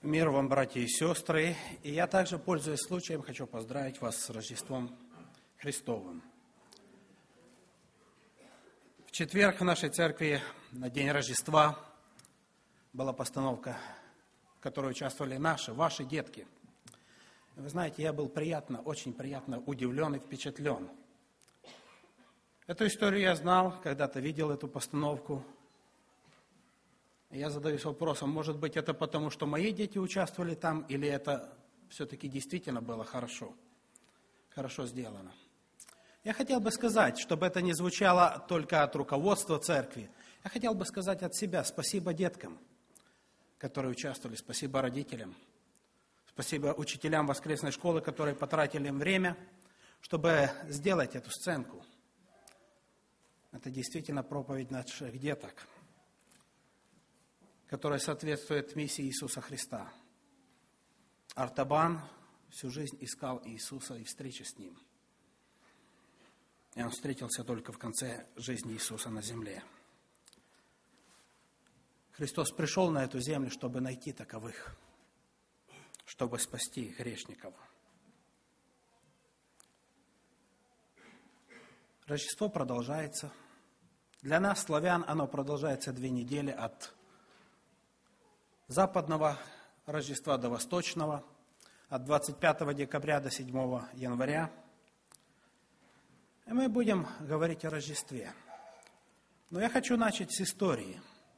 Мир вам, братья и сестры. И я также, пользуясь случаем, хочу поздравить вас с Рождеством Христовым. В четверг в нашей церкви на день Рождества была постановка, в которой участвовали ваши детки. Вы знаете, я был очень приятно удивлен и впечатлен. Эту историю я знал, когда-то видел эту постановку. Я задаюсь вопросом, может быть, это потому, что мои дети участвовали там, или это все-таки действительно было хорошо сделано. Я хотел бы сказать, чтобы это не звучало только от руководства церкви, я хотел бы сказать от себя спасибо деткам, которые участвовали, спасибо родителям, спасибо учителям воскресной школы, которые потратили время, чтобы сделать эту сценку. Это действительно проповедь наших деток, которая соответствует миссии Иисуса Христа. Артабан всю жизнь искал Иисуса и встречи с Ним. И он встретился только в конце жизни Иисуса на земле. Христос пришел на эту землю, чтобы найти таковых, чтобы спасти грешников. Рождество продолжается. Для нас, славян, оно продолжается 2 недели от западного Рождества до восточного, от 25 декабря до 7 января. И мы будем говорить о Рождестве. Но я хочу начать с истории.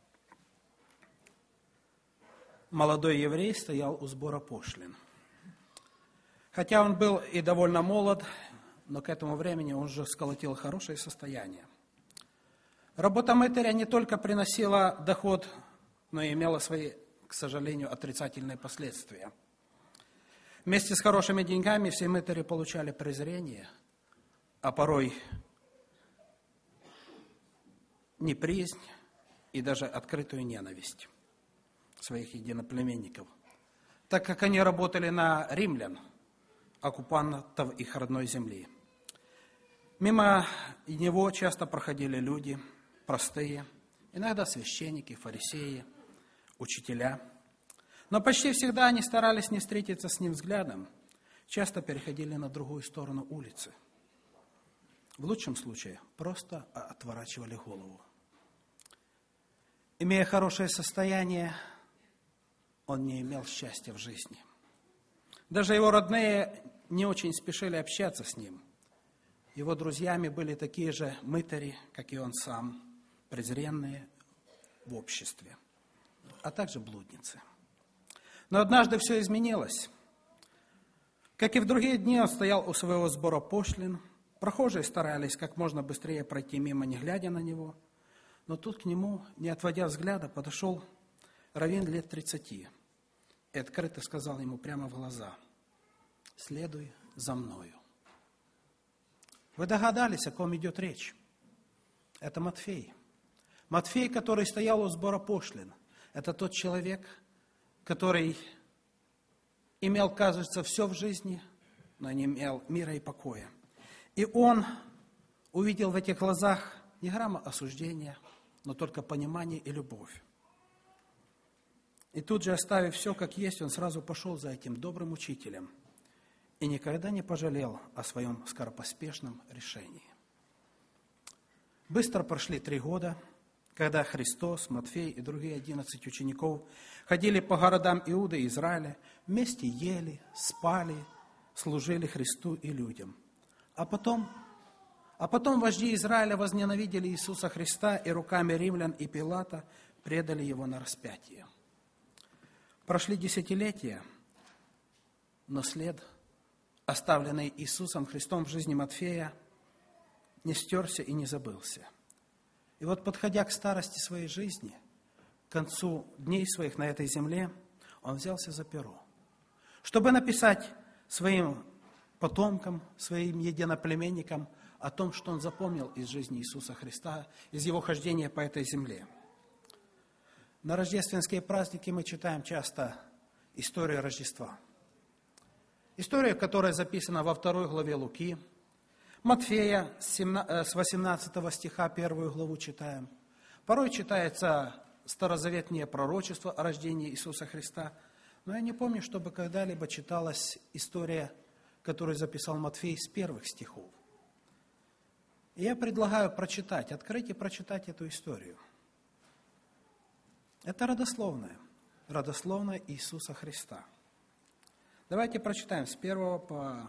Молодой еврей стоял у сбора пошлин. Хотя он был и довольно молод, но к этому времени он уже сколотил хорошее состояние. Работа мытаря не только приносила доход, но и имела свои, к сожалению, отрицательные последствия. Вместе с хорошими деньгами все мытари получали презрение, а порой неприязнь и даже открытую ненависть своих единоплеменников, так как они работали на римлян, оккупантов их родной земли. Мимо него часто проходили люди, простые, иногда священники, фарисеи, учителя. Но почти всегда они старались не встретиться с ним взглядом, часто переходили на другую сторону улицы. В лучшем случае просто отворачивали голову. Имея хорошее состояние, он не имел счастья в жизни. Даже его родные не очень спешили общаться с ним. Его друзьями были такие же мытари, как и он сам, презренные в обществе, а также блудницы. Но однажды все изменилось. Как и в другие дни, он стоял у своего сбора пошлин. Прохожие старались как можно быстрее пройти мимо, не глядя на него. Но тут к нему, не отводя взгляда, подошел раввин лет 30 и открыто сказал ему прямо в глаза: «Следуй за мною». Вы догадались, о ком идет речь? Это Матфей. Матфей, который стоял у сбора пошлин. Это тот человек, который имел, кажется, все в жизни, но не имел мира и покоя. И он увидел в этих глазах не грамма осуждения, но только понимание и любовь. И тут же, оставив все как есть, он сразу пошел за этим добрым учителем и никогда не пожалел о своем скоропоспешном решении. Быстро прошли 3 года, когда Христос, Матфей и другие 11 учеников ходили по городам Иуды и Израиля, вместе ели, спали, служили Христу и людям. А потом вожди Израиля возненавидели Иисуса Христа и руками римлян и Пилата предали Его на распятие. Прошли десятилетия, но след, оставленный Иисусом Христом в жизни Матфея, не стерся и не забылся. И вот, подходя к старости своей жизни, к концу дней своих на этой земле, он взялся за перо, чтобы написать своим потомкам, своим единоплеменникам о том, что он запомнил из жизни Иисуса Христа, из его хождения по этой земле. На рождественские праздники мы читаем часто историю Рождества. История, которая записана во 2 главе Луки, Матфея с 18 стиха 1 главу читаем. Порой читается старозаветные пророчества о рождении Иисуса Христа, Но я не помню, чтобы когда-либо читалась история, которую записал Матфей с первых стихов. И я предлагаю прочитать, открыть и прочитать эту историю. Это родословная Иисуса Христа. Давайте прочитаем с 1 по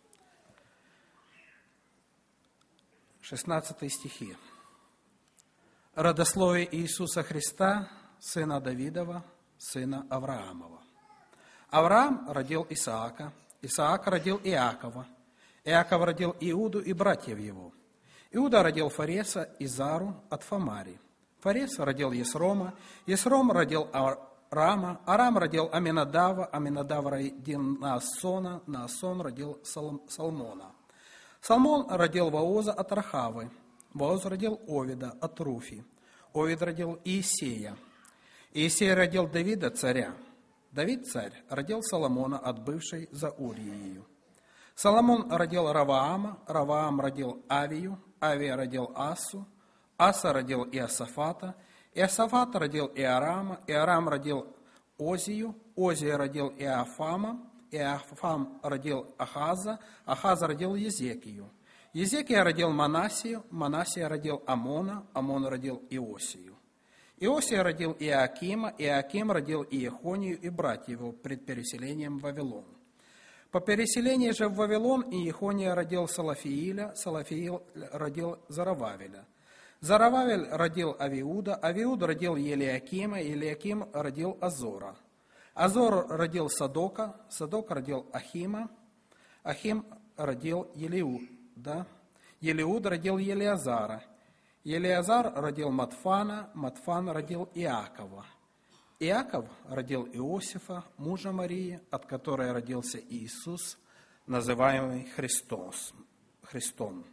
16 стихи. Родословие Иисуса Христа, сына Давидова, сына Авраамова. Авраам родил Исаака, Исаак родил Иакова, Иаков родил Иуду и братьев его. Иуда родил Фареса и Зару от Фамари. Фарес родил Есрома, Есром родил Арама, Арам родил Аминадава, Аминадав родил Наасона, Наасон родил Салмона. Салмон родил Вооза от Рахавы, Вооз родил Овида от Руфи, Овид родил Иисея, Иисей родил Давида царя, Давид царь родил Соломона от бывшей за Уриею. Соломон родил Раваама, Раваам родил Авию, Авия родил Асу, Аса родил Иосафата, Иосафат родил Иорама, Иорам родил Озию, Озия родил Иофама, Иофам родил Ахаза, Ахаза родил Езекию. Езекия родил Манасию, Манасия родил Амона, Амон родил Иосию. Иосия родил Иоакима, Иоаким родил Иехонию и братьев его пред переселением в Вавилон. По переселении же в Вавилон Иехония родил Салафииля, Салафиил родил Зарававеля. Зарававель родил Авиуда, Авиуд родил Елиакима, Елиаким родил Азора. Азор родил Садока, Садок родил Ахима, Ахим родил Елиуда, Елиуд родил Елиазара, Елиазар родил Матфана, Матфан родил Иакова. Иаков родил Иосифа, мужа Марии, от которой родился Иисус, называемый Христом.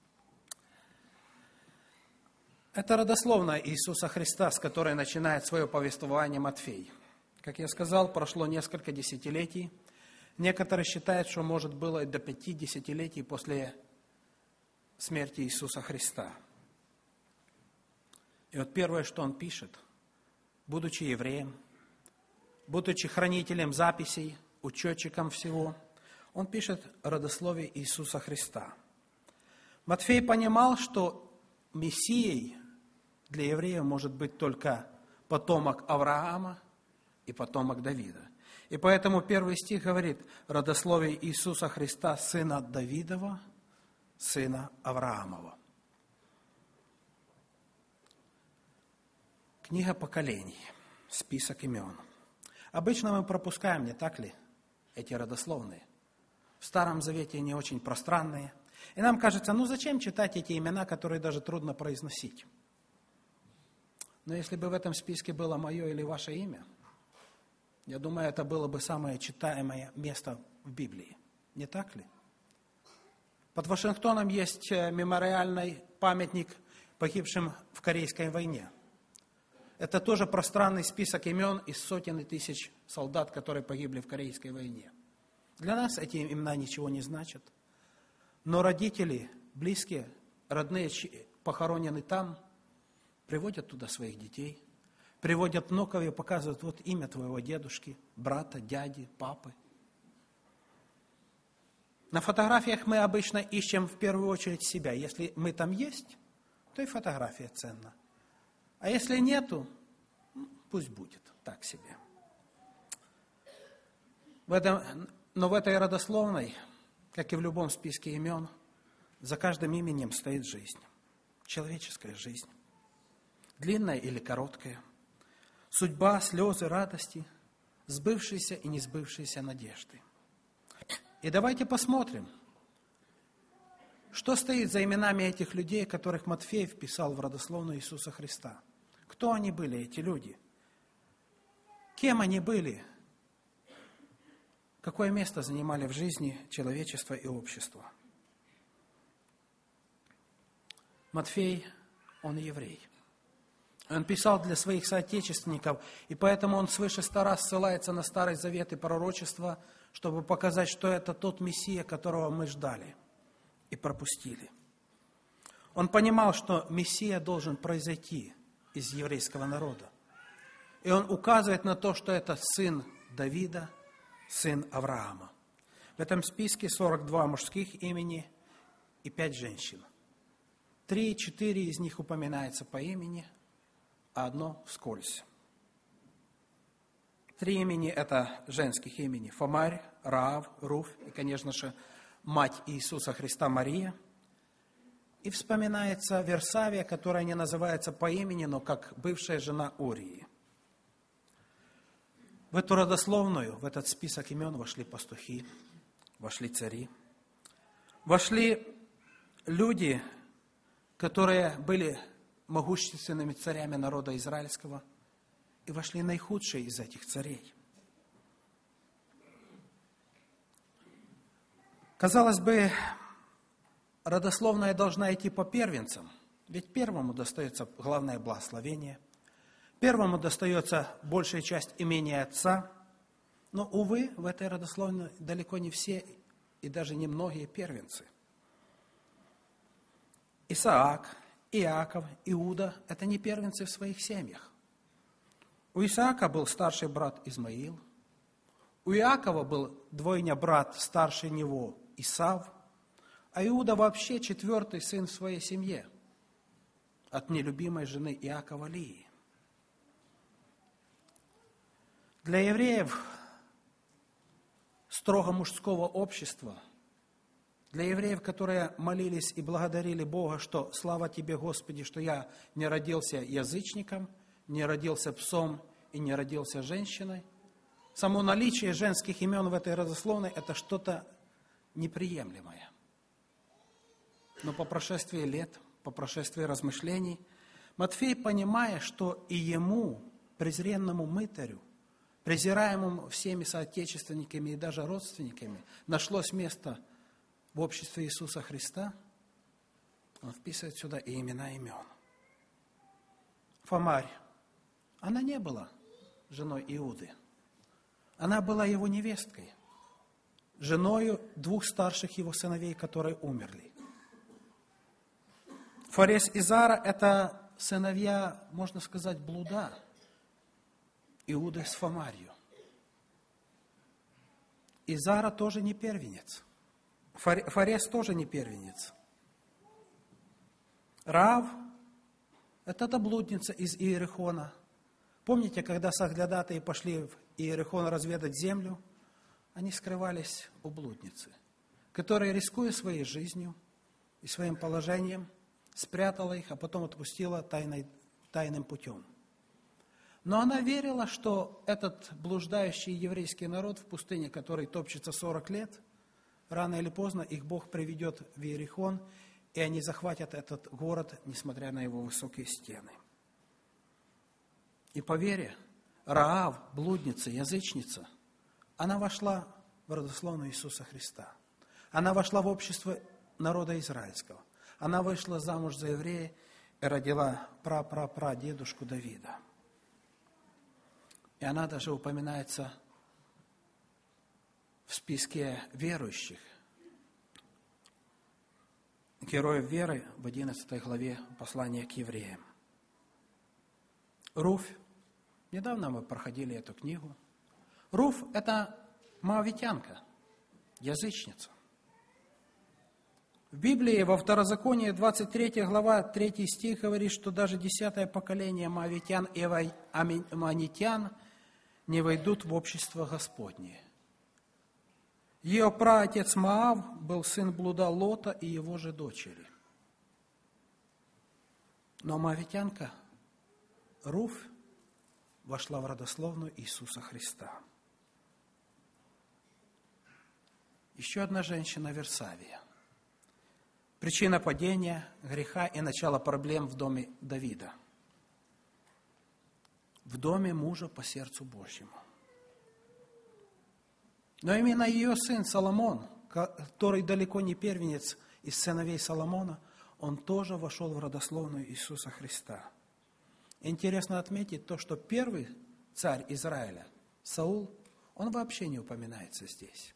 Это родословная Иисуса Христа, с которой начинает свое повествование Матфей. Как я сказал, прошло несколько десятилетий. Некоторые считают, что, может, было и до 5 десятилетий после смерти Иисуса Христа. И вот первое, что он пишет, будучи евреем, будучи хранителем записей, учетчиком всего, он пишет родословие Иисуса Христа. Матфей понимал, что Мессией для евреев может быть только потомок Авраама и потомок Давида. И поэтому первый стих говорит: родословие Иисуса Христа, сына Давидова, сына Авраамова. Книга поколений, список имен. Обычно мы пропускаем, не так ли, эти родословные. В Старом Завете они очень пространные. И нам кажется, зачем читать эти имена, которые даже трудно произносить? Но если бы в этом списке было мое или ваше имя, я думаю, это было бы самое читаемое место в Библии. Не так ли? Под Вашингтоном есть мемориальный памятник погибшим в Корейской войне. Это тоже пространный список имен из сотен и тысяч солдат, которые погибли в Корейской войне. Для нас эти имена ничего не значат. Но родители, близкие, родные, похоронены там, приводят туда своих детей, приводят внуков и показывают: вот имя твоего дедушки, брата, дяди, папы. На фотографиях мы обычно ищем в первую очередь себя. Если мы там есть, то и фотография ценна. А если нету, пусть будет так себе. Но в этой родословной, как и в любом списке имен, за каждым именем стоит жизнь. Человеческая жизнь. Длинная или короткая. Судьба, слезы, радости, сбывшиеся и не сбывшиеся надежды. И давайте посмотрим, что стоит за именами этих людей, которых Матфей вписал в родословную Иисуса Христа. Кто они были, эти люди? Кем они были? Какое место занимали в жизни человечества и общества? Матфей, он еврей. Он писал для своих соотечественников, и поэтому он свыше 100 раз ссылается на Старый Завет и пророчества, чтобы показать, что это тот Мессия, которого мы ждали и пропустили. Он понимал, что Мессия должен произойти из еврейского народа. И он указывает на то, что это сын Давида, сын Авраама. В этом списке 42 мужских имени и 5 женщин. 3-4 из них упоминается по имени, а одно вскользь. 3 имени – это женских имени: Фомарь, Раав, Руфь и, конечно же, мать Иисуса Христа Мария. И вспоминается Версавия, которая не называется по имени, но как бывшая жена Урии. В эту родословную, в этот список имен вошли пастухи, вошли цари, вошли люди, которые были могущественными царями народа израильского, и вошли наихудшие из этих царей. Казалось бы, родословная должна идти по первенцам, ведь первому достается главное благословение, первому достается большая часть имения отца, но, увы, в этой родословной далеко не все и даже не многие первенцы. Исаак, Иаков, Иуда – это не первенцы в своих семьях. У Исаака был старший брат Измаил, у Иакова был двойня брат старше него Исав, а Иуда вообще 4-й сын в своей семье от нелюбимой жены Иакова Лии. Для евреев строго мужского общества, для евреев, которые молились и благодарили Бога, что «Слава Тебе, Господи, что я не родился язычником, не родился псом и не родился женщиной», само наличие женских имен в этой родословной – это что-то неприемлемое. Но по прошествии лет, по прошествии размышлений, Матфей, понимая, что и ему, презренному мытарю, презираемому всеми соотечественниками и даже родственниками, нашлось место в обществе Иисуса Христа, он вписывает сюда и имена имен. Фомарь, она не была женой Иуды, она была его невесткой, женою 2 старших его сыновей, которые умерли. Фарес и Зара – это сыновья, можно сказать, блуда, Иуды с Фомарью. И Зара тоже не первенец. Фарес тоже не первенец. Раав – это та блудница из Иерихона. Помните, когда соглядатые пошли в Иерихон разведать землю, они скрывались у блудницы, которая, рискуя своей жизнью и своим положением, спрятала их, а потом отпустила тайным путем. Но она верила, что этот блуждающий еврейский народ в пустыне, который топчется 40 лет, рано или поздно их Бог приведет в Иерихон, и они захватят этот город, несмотря на его высокие стены. И по вере, Раав, блудница, язычница, она вошла в родословную Иисуса Христа. Она вошла в общество народа израильского. Она вышла замуж за еврея и родила пра-пра-пра-дедушку Давида. И она даже упоминается в списке верующих, героев веры в 11 главе послания к евреям. Руфь. Недавно мы проходили эту книгу. Руфь – это моавитянка, язычница. В Библии во Второзаконии 23 глава 3 стих говорит, что даже 10-е поколение моавитян и аммонитян не войдут в общество Господне. Ее праотец Моав был сын блуда Лота и его же дочери. Но моавитянка Руфь вошла в родословную Иисуса Христа. Еще одна женщина Версавия. Причина падения, греха и начала проблем в доме Давида. В доме мужа по сердцу Божьему. Но именно ее сын Соломон, который далеко не первенец из сыновей Соломона, он тоже вошел в родословную Иисуса Христа. Интересно отметить то, что первый царь Израиля, Саул, он вообще не упоминается здесь.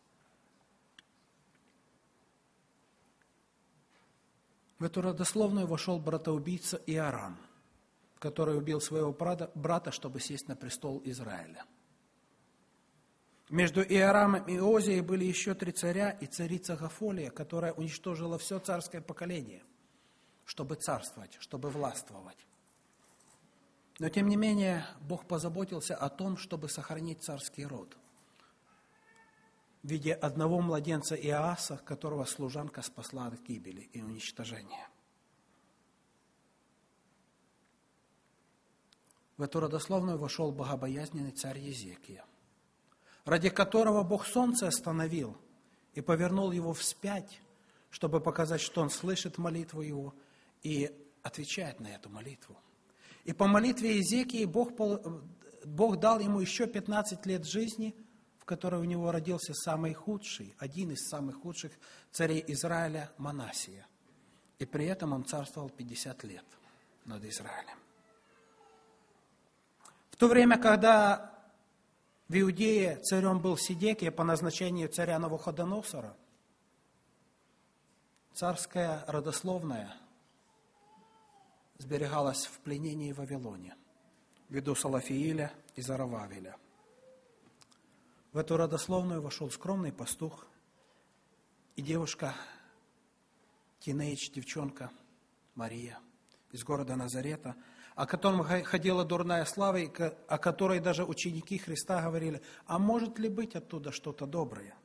В эту родословную вошел братоубийца Иорам, который убил своего брата, чтобы сесть на престол Израиля. Между Иорамом и Озией были еще 3 царя и царица Гафолия, которая уничтожила все царское поколение, чтобы царствовать, чтобы властвовать. Но, тем не менее, Бог позаботился о том, чтобы сохранить царский род в виде одного младенца Иоаса, которого служанка спасла от гибели и уничтожения. В эту родословную вошел богобоязненный царь Езекия, ради которого Бог солнце остановил и повернул его вспять, чтобы показать, что он слышит молитву его и отвечает на эту молитву. И по молитве Езекии Бог дал ему еще 15 лет жизни, в которой у него родился самый худший, один из самых худших царей Израиля, Манассия. И при этом он царствовал 50 лет над Израилем. В то время, когда в Иудее царем был Сидекия по назначению царя Навуходоносора, царская родословная сберегалась в пленении в Вавилоне, ввиду Салафииля и Зарававеля. В эту родословную вошел скромный пастух и девушка, девчонка Мария из города Назарета, о котором ходила дурная слава, и о которой даже ученики Христа говорили: а может ли быть оттуда что-то доброе?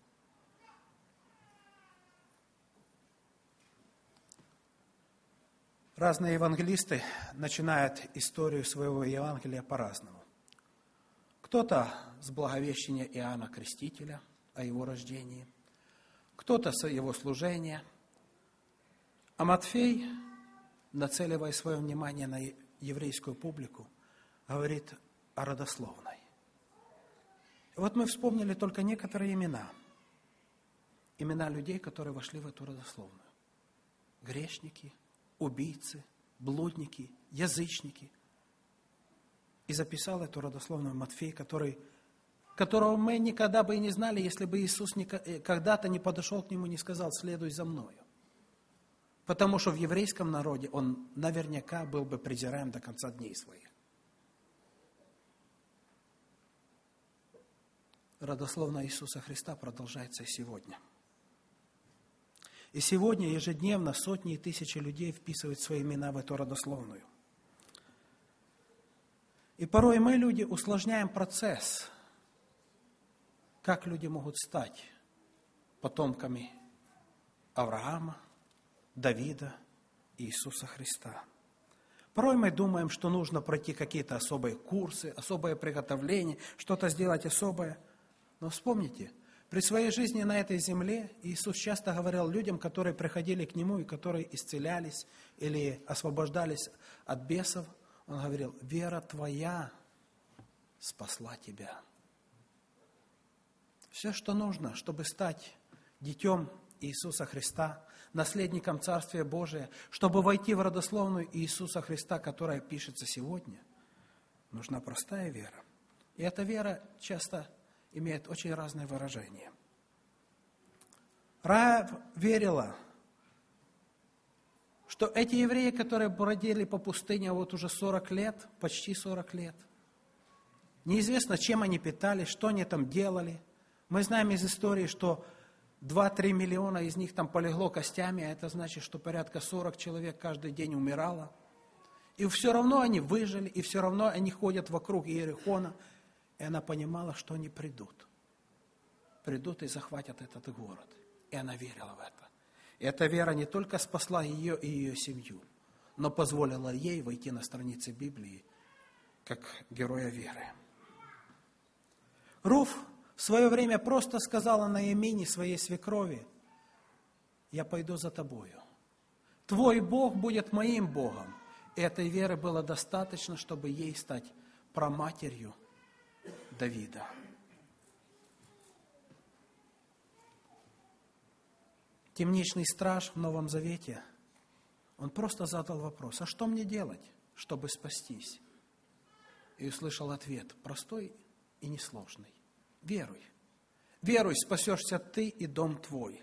Разные евангелисты начинают историю своего Евангелия по-разному. Кто-то с благовещения Иоанна Крестителя о его рождении, кто-то с его служения, а Матфей, нацеливая свое внимание на еврейскую публику, говорит о родословной. И вот мы вспомнили только некоторые имена. Имена людей, которые вошли в эту родословную. Грешники, убийцы, блудники, язычники. И записал эту родословную Матфей, которого мы никогда бы и не знали, если бы Иисус когда-то не подошел к нему и не сказал: следуй за мною. Потому что в еврейском народе он наверняка был бы презираем до конца дней своих. Родословная Иисуса Христа продолжается и сегодня. И сегодня ежедневно сотни и тысячи людей вписывают свои имена в эту родословную. И порой мы, люди, усложняем процесс, как люди могут стать потомками Авраама, Давида и Иисуса Христа. Порой мы думаем, что нужно пройти какие-то особые курсы, особое приготовление, что-то сделать особое. Но вспомните, при своей жизни на этой земле Иисус часто говорил людям, которые приходили к Нему и которые исцелялись или освобождались от бесов, Он говорил: вера твоя спасла тебя. Все, что нужно, чтобы стать детем Иисуса Христа, наследником Царствия Божия, чтобы войти в родословную Иисуса Христа, которая пишется сегодня, нужна простая вера. И эта вера часто имеет очень разные выражения. Раав верила, что эти евреи, которые бродили по пустыне вот уже 40 лет, почти 40 лет, неизвестно, чем они питались, что они там делали. Мы знаем из истории, что 2-3 миллиона из них там полегло костями, а это значит, что порядка 40 человек каждый день умирало. И все равно они выжили, и все равно они ходят вокруг Иерихона. И она понимала, что они придут. Придут и захватят этот город. И она верила в это. И эта вера не только спасла ее и ее семью, но позволила ей войти на страницы Библии как героя веры. Руф в свое время просто сказала Наамини, своей свекрови: я пойду за тобою. Твой Бог будет моим Богом. И этой веры было достаточно, чтобы ей стать праматерью Давида. Темничный страж в Новом Завете, он просто задал вопрос: а что мне делать, чтобы спастись? И услышал ответ, простой и несложный: веруй. Веруй, спасешься ты и дом твой.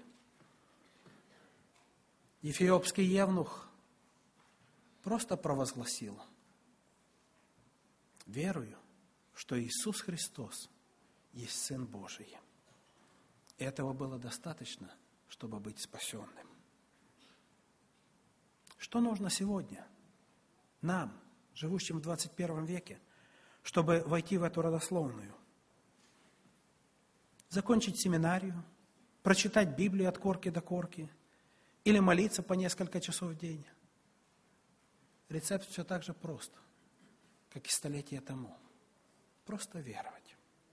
Эфиопский евнух просто провозгласил: верую, что Иисус Христос есть Сын Божий. И этого было достаточно, чтобы быть спасенным. Что нужно сегодня нам, живущим в 21 веке, чтобы войти в эту родословную? Закончить семинарию, прочитать Библию от корки до корки или молиться по несколько часов в день? Рецепт все так же прост, как и столетия тому. Просто веровать.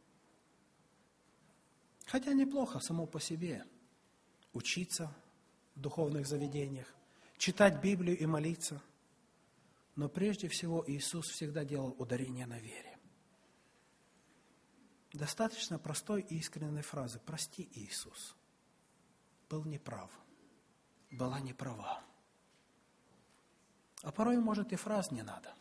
Хотя неплохо само по себе учиться в духовных заведениях, читать Библию и молиться. Но прежде всего Иисус всегда делал ударение на вере. Достаточно простой и искренней фразы: «Прости, Иисус, был неправ, была неправа». А порой, может, и фраз не надо.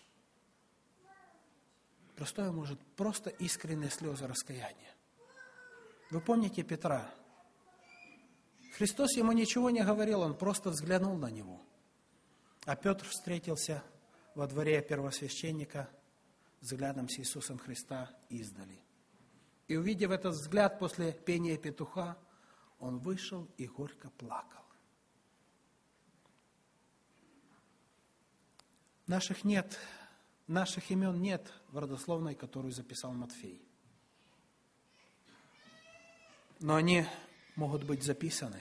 Простое, может, просто искренние слезы раскаяния. Вы помните Петра? Христос ему ничего не говорил, он просто взглянул на него. А Петр встретился во дворе первосвященника взглядом с Иисусом Христа издали. И увидев этот взгляд после пения петуха, он вышел и горько плакал. Наших имен нет в родословной, которую записал Матфей. Но они могут быть записаны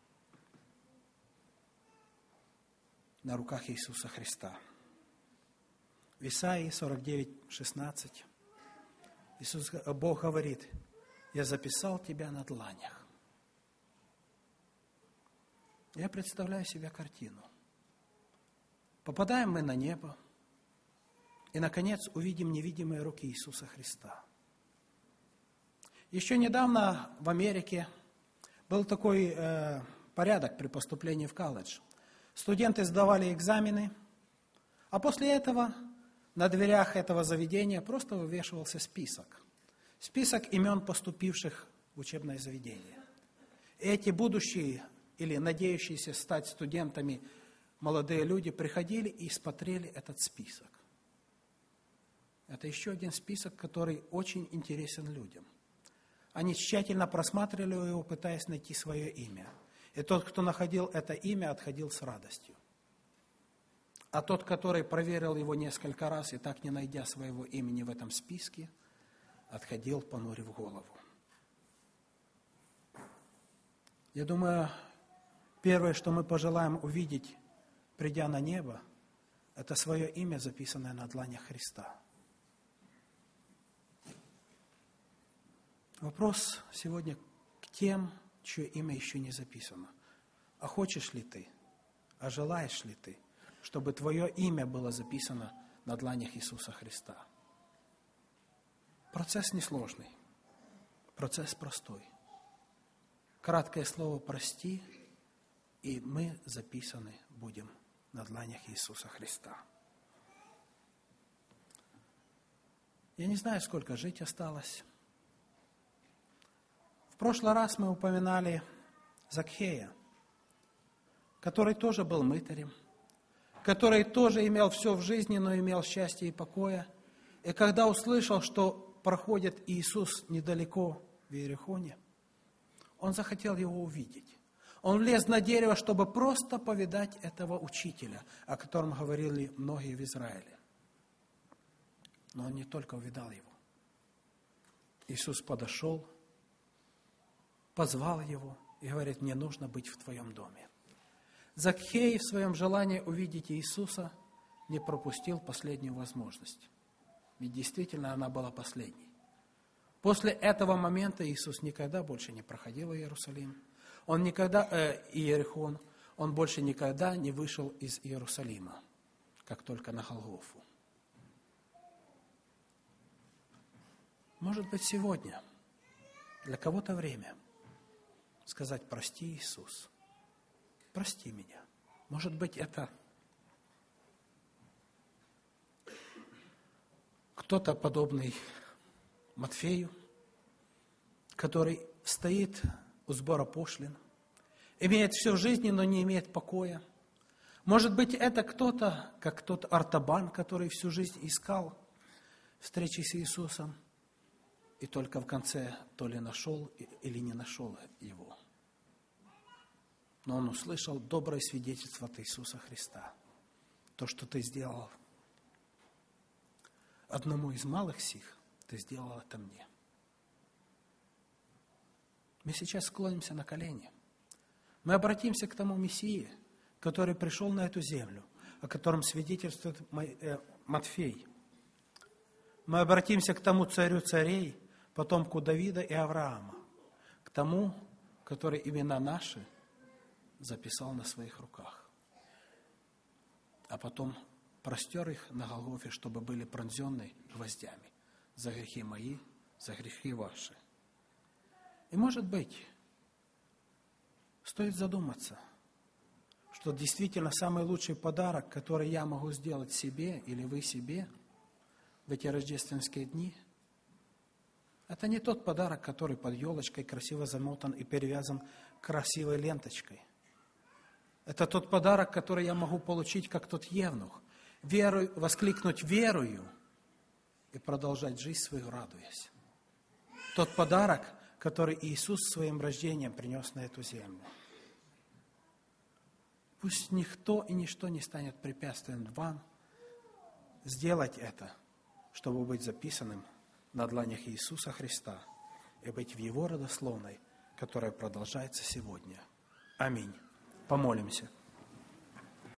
на руках Иисуса Христа. В Исаии 49:16 Бог говорит: «Я записал тебя на дланях». Я представляю себе картину. Попадаем мы на небо и, наконец, увидим невидимые руки Иисуса Христа. Еще недавно в Америке был такой порядок при поступлении в колледж. Студенты сдавали экзамены, а после этого на дверях этого заведения просто вывешивался список. Список имен поступивших в учебное заведение. И эти будущие или надеющиеся стать студентами молодые люди приходили и смотрели этот список. Это еще один список, который очень интересен людям. Они тщательно просматривали его, пытаясь найти свое имя. И тот, кто находил это имя, отходил с радостью. А тот, который проверил его несколько раз и так не найдя своего имени в этом списке, отходил, понурив голову. Я думаю, первое, что мы пожелаем увидеть, придя на небо, это свое имя, записанное на дланях Христа. Вопрос сегодня к тем, чье имя еще не записано. А хочешь ли ты, а желаешь ли ты, чтобы твое имя было записано на дланях Иисуса Христа? Процесс несложный, процесс простой. Краткое слово «прости», и мы записаны будем на дланях Иисуса Христа. Я не знаю, сколько жить осталось. В прошлый раз мы упоминали Закхея, который тоже был мытарем, который тоже имел все в жизни, но имел счастье и покоя. И когда услышал, что проходит Иисус недалеко в Иерихоне, он захотел его увидеть. Он влез на дерево, чтобы просто повидать этого учителя, о котором говорили многие в Израиле. Но он не только увидал его. Иисус подошел, позвал его и говорит: «Мне нужно быть в твоем доме». Закхей в своем желании увидеть Иисуса не пропустил последнюю возможность. Ведь действительно она была последней. После этого момента Иисус никогда больше не проходил Иерусалим. Иерихон. Он больше никогда не вышел из Иерусалима, как только на Голгофу. Может быть, сегодня для кого-то время сказать: «Прости, Иисус, прости меня». Может быть, это кто-то подобный Матфею, который стоит у сбора пошлин, имеет все в жизни, но не имеет покоя. Может быть, это кто-то, как тот Артабан, который всю жизнь искал встречи с Иисусом, И только в конце то ли нашел или не нашел его. Но он услышал доброе свидетельство от Иисуса Христа. То, что ты сделал одному из малых сих, ты сделал это мне. Мы сейчас склонимся на колени. Мы обратимся к тому Мессии, который пришел на эту землю, о котором свидетельствует Матфей. Мы обратимся к тому царю царей, потомку Давида и Авраама, к тому, который имена наши записал на своих руках, а потом простер их на Голгофе, чтобы были пронзены гвоздями за грехи мои, за грехи ваши. И, может быть, стоит задуматься, что действительно самый лучший подарок, который я могу сделать себе или вы себе в эти рождественские дни, это не тот подарок, который под елочкой красиво замотан и перевязан красивой ленточкой. Это тот подарок, который я могу получить, как тот евнух, воскликнуть верою и продолжать жизнь свою, радуясь. Тот подарок, который Иисус своим рождением принес на эту землю. Пусть никто и ничто не станет препятствием вам сделать это, чтобы быть записанным на дланях Иисуса Христа и быть в Его родословной, которая продолжается сегодня. Аминь. Помолимся.